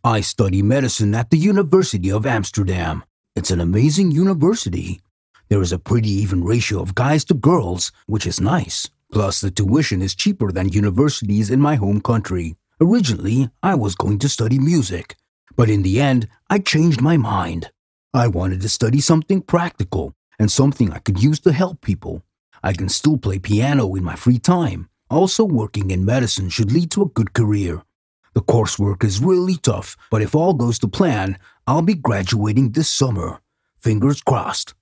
I study medicine at the University of Amsterdam. It's an amazing university. There is a pretty even ratio of guys to girls, which is nice. Plus, the tuition is cheaper than universities in my home country. Originally, I was going to study music, but in the end, I changed my mind. I wanted to study something practical and something I could use to help people. I can still play piano in my free time. Also, working in medicine should lead to a good career. The coursework is really tough, but if all goes to plan, I'll be graduating this summer. Fingers crossed.